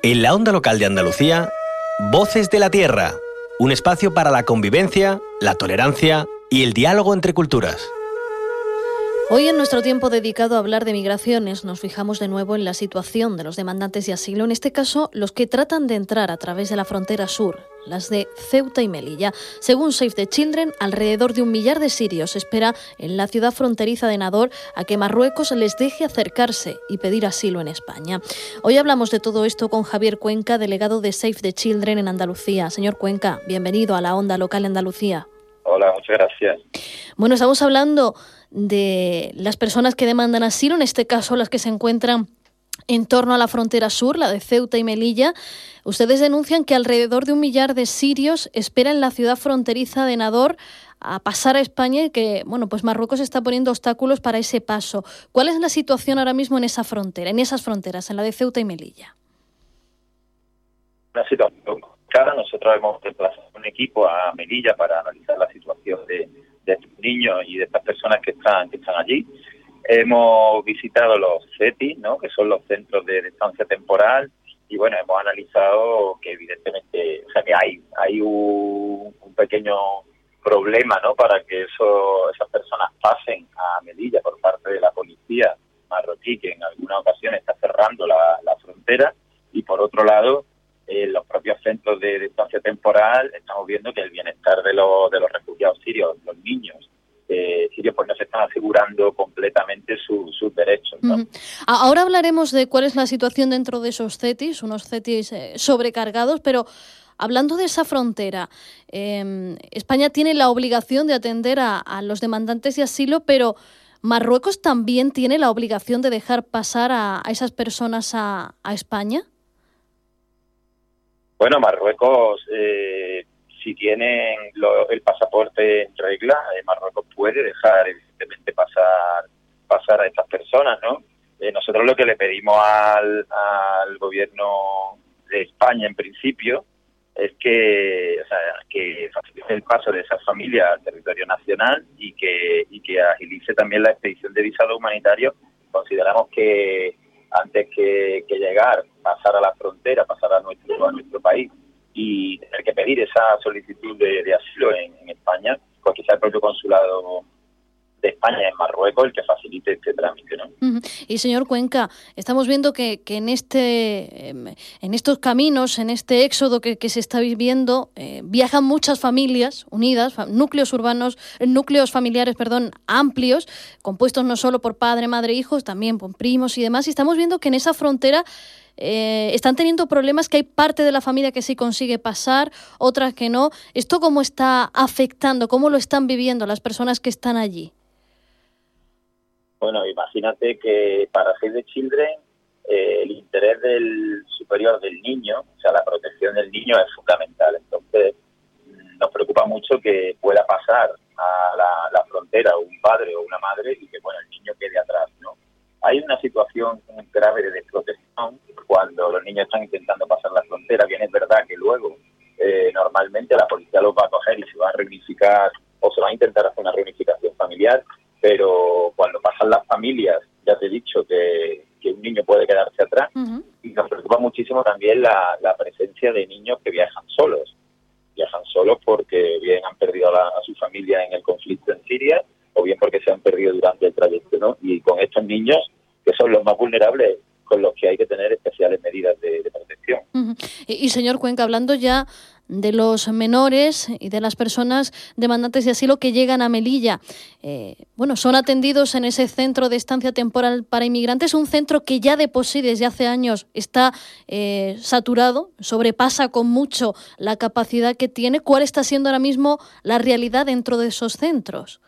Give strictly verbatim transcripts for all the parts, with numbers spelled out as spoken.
En la onda local de Andalucía, Voces de la Tierra, un espacio para la convivencia, la tolerancia y el diálogo entre culturas. Hoy, en nuestro tiempo dedicado a hablar de migraciones, nos fijamos de nuevo en la situación de los demandantes de asilo, en este caso los que tratan de entrar a través de la frontera sur, las de Ceuta y Melilla. Según Save the Children, alrededor de un millar de sirios espera en la ciudad fronteriza de Nador a que Marruecos les deje acercarse y pedir asilo en España. Hoy hablamos de todo esto con Javier Cuenca, delegado de Save the Children en Andalucía. Señor Cuenca, bienvenido a la onda local de Andalucía. Hola, muchas gracias. Bueno, estamos hablando de las personas que demandan asilo, en este caso las que se encuentran en torno a la frontera sur, la de Ceuta y Melilla. Ustedes denuncian que alrededor de un millar de sirios esperan en la ciudad fronteriza de Nador a pasar a España y que, bueno, pues Marruecos está poniendo obstáculos para ese paso. ¿Cuál es la situación ahora mismo en esa frontera, en esas fronteras, en la de Ceuta y Melilla? Una situación complicada. Nosotros hemos desplazado un equipo a Melilla para analizar la situación de, de estos niños y de estas personas que están que están allí. Hemos visitado los C E T I, ¿no?, que son los centros de, de estancia temporal, y bueno, hemos analizado que evidentemente, o sea, que hay hay un, un pequeño problema, ¿no?, para que eso, esas personas pasen a Melilla por parte de la policía marroquí, que en algunas ocasiones está cerrando la, la frontera, y por otro lado, en los propios centros de, de estancia temporal estamos viendo que el bienestar de los de los refugiados sirios, los niños eh, sirios, pues no se están asegurando completamente su, sus derechos, ¿no? Uh-huh. Ahora hablaremos de cuál es la situación dentro de esos C E T Is, unos C E T Is eh, sobrecargados, pero hablando de esa frontera, eh, España tiene la obligación de atender a, a los demandantes de asilo, pero ¿Marruecos también tiene la obligación de dejar pasar a, a esas personas a, a España? Bueno, Marruecos, eh, si tienen lo, el pasaporte en regla, eh, Marruecos puede dejar, evidentemente, pasar pasar a estas personas, ¿no? Eh, nosotros lo que le pedimos al, al gobierno de España, en principio, es que, o sea, que facilite el paso de esas familias al territorio nacional y que y que agilice también la expedición de visado humanitario. Consideramos que antes que, que llegar, pasar a la frontera, pasar a nuestro a nuestro país y tener que pedir esa solicitud de, de asilo en, en España, pues quizá el propio consulado de España en Marruecos el que facilite este trámite, ¿no? Uh-huh. Y señor Cuenca, estamos viendo que, que en este en estos caminos, en este éxodo que, que se está viviendo, eh, viajan muchas familias unidas, fa- núcleos urbanos, núcleos familiares, perdón, amplios, compuestos no solo por padre, madre, hijos, también por primos y demás. Y estamos viendo que en esa frontera eh, están teniendo problemas, que hay parte de la familia que sí consigue pasar, otras que no. ¿Esto cómo está afectando, cómo lo están viviendo las personas que están allí? Bueno, imagínate que para Save the Children eh, el interés del superior del niño, o sea, la protección del niño es fundamental. Entonces, nos preocupa mucho que pueda pasar a la, la frontera un padre o una madre y que, bueno, el niño quede atrás, ¿no? Hay una situación grave de desprotección cuando los niños están intentando pasar la frontera. Bien, es verdad que luego eh, normalmente la policía los va a coger y se va a reunificar o se va a intentar hacer una reunificación familiar, pero cuando pasan las familias, ya te he dicho que, que un niño puede quedarse atrás. Uh-huh. Y nos preocupa muchísimo también la, la presencia de niños que viajan solos. Viajan solos porque bien han perdido a, la, a su familia en el conflicto en Siria o bien porque se han perdido durante el trayecto, ¿no? Y con estos niños, que son los más vulnerables, con los que hay que tener especiales medidas de, de protección. Uh-huh. Y, y señor Cuenca, hablando ya de los menores y de las personas demandantes de asilo que llegan a Melilla, eh, bueno, son atendidos en ese centro de estancia temporal para inmigrantes, un centro que ya de por sí desde hace años está eh, saturado, sobrepasa con mucho la capacidad que tiene. ¿Cuál está siendo ahora mismo la realidad dentro de esos centros?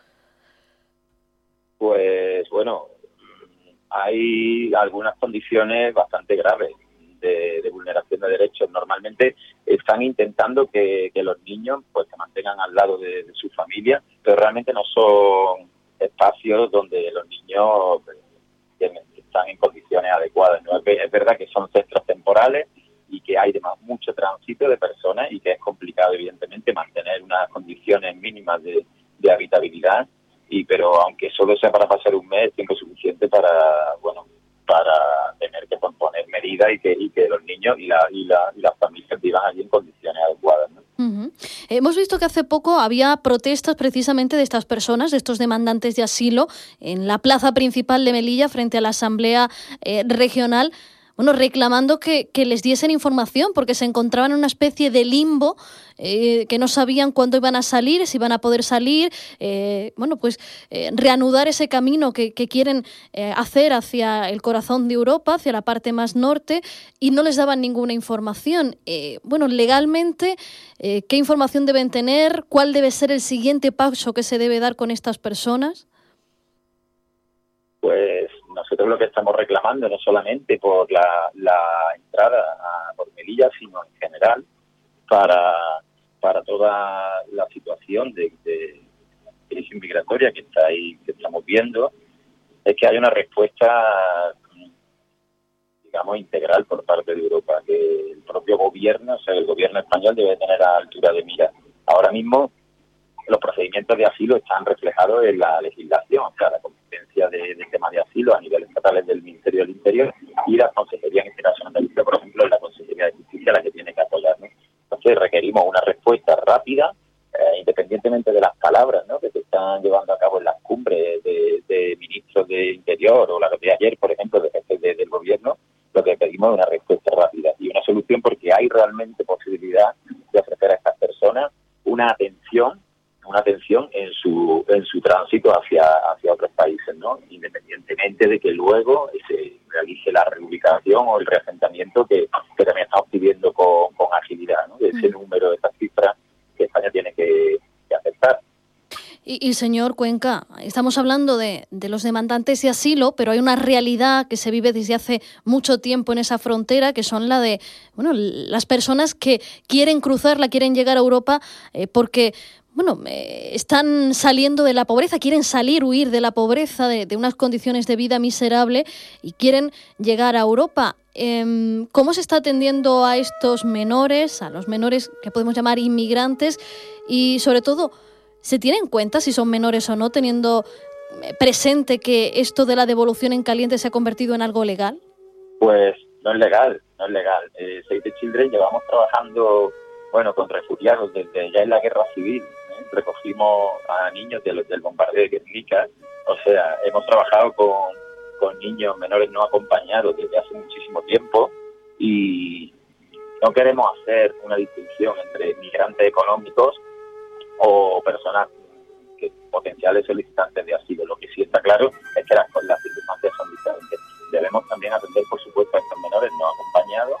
Pues bueno, hay algunas condiciones bastante graves de, de vulneración de derechos. Normalmente están intentando que, que los niños pues se mantengan al lado de, de su familia, pero realmente no son espacios donde los niños pues, están en condiciones adecuadas, ¿no? Es verdad que son centros temporales y que hay además mucho tránsito de personas y que es complicado, evidentemente, mantener unas condiciones mínimas de, de habitabilidad. Y pero aunque solo sea para pasar un mes, tiempo suficiente para, bueno, para tener que poner medidas y que, y que los niños y, la, y, la, y las familias vivan allí en condiciones adecuadas, ¿no? Uh-huh. Hemos visto que hace poco había protestas precisamente de estas personas, de estos demandantes de asilo, en la plaza principal de Melilla frente a la Asamblea eh, Regional, bueno, reclamando que, que les diesen información porque se encontraban en una especie de limbo, eh, que no sabían cuándo iban a salir, si iban a poder salir, eh, bueno, pues eh, reanudar ese camino que, que quieren eh, hacer hacia el corazón de Europa, hacia la parte más norte, y no les daban ninguna información. Eh, bueno, legalmente, eh, ¿qué información deben tener? ¿Cuál debe ser el siguiente paso que se debe dar con estas personas? Pues nosotros lo que estamos reclamando, no solamente por la, la entrada a por Melilla, sino en general, para, para toda la situación de, de crisis migratoria que está ahí, que estamos viendo, es que hay una respuesta, digamos, integral por parte de Europa, que el propio gobierno, o sea, el gobierno español debe tener a altura de mira. Ahora mismo los procedimientos de asilo están reflejados en la legislación, o sea, la competencia de, de tema de asilo a nivel estatal es del Ministerio del Interior y la Consejería, en este caso Andalucía, por ejemplo, es la Consejería de Justicia la que tiene que apoyarnos. Entonces requerimos una respuesta rápida, eh, independientemente de las palabras, ¿no?, que se están llevando a cabo en las cumbres de, de ministros de Interior o la de ayer, por ejemplo, de jefes de, del gobierno. Lo que pedimos es una respuesta rápida y una solución, porque hay realmente posibilidad de ofrecer a estas personas una atención una atención en su en su tránsito hacia hacia otros países, ¿no?, independientemente de que luego se realice la reubicación o el reasentamiento que, que también estamos pidiendo con, con agilidad, ¿no?, de ese número, de esas cifras que España tiene que, que aceptar. Y, y señor Cuenca, estamos hablando de, de los demandantes de asilo, pero hay una realidad que se vive desde hace mucho tiempo en esa frontera, que son la de, bueno, las personas que quieren cruzarla, quieren llegar a Europa eh, porque bueno, eh, están saliendo de la pobreza, quieren salir, huir de la pobreza, de, de unas condiciones de vida miserables y quieren llegar a Europa. Eh, ¿Cómo se está atendiendo a estos menores, a los menores que podemos llamar inmigrantes? Y sobre todo, ¿se tiene en cuenta si son menores o no, teniendo presente que esto de la devolución en caliente se ha convertido en algo legal? Pues no es legal, no es legal. Eh, Save the Children llevamos trabajando, bueno, con refugiados desde ya en la guerra civil. Recogimos a niños del, del bombardeo de Guernica, o sea, hemos trabajado con, con niños menores no acompañados desde hace muchísimo tiempo y no queremos hacer una distinción entre migrantes económicos o personas que, potenciales solicitantes de asilo. Lo que sí está claro es que las, las circunstancias son diferentes. Debemos también atender, por supuesto, a estos menores no acompañados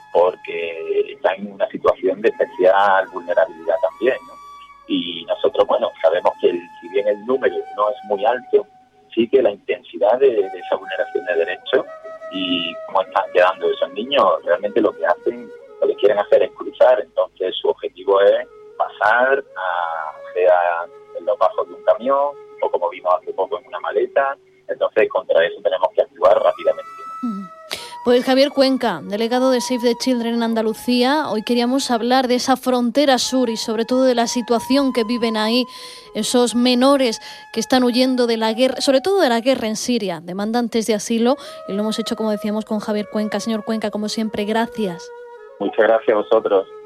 porque están en una situación de especial vulnerabilidad también, ¿no? Y nosotros, bueno, sabemos que el, si bien el número no es muy alto, sí que la intensidad de, de esa vulneración de derechos y cómo están quedando esos niños, realmente lo que hacen, lo que quieren hacer es cruzar. Entonces su objetivo es pasar, a, sea en los bajos de un camión o como vimos hace poco en una maleta. Entonces contra eso tenemos que actuar rápidamente, ¿no? Mm. Pues Javier Cuenca, delegado de Save the Children en Andalucía, hoy queríamos hablar de esa frontera sur y sobre todo de la situación que viven ahí esos menores que están huyendo de la guerra, sobre todo de la guerra en Siria, demandantes de asilo, y lo hemos hecho, como decíamos, con Javier Cuenca. Señor Cuenca, como siempre, gracias. Muchas gracias a vosotros.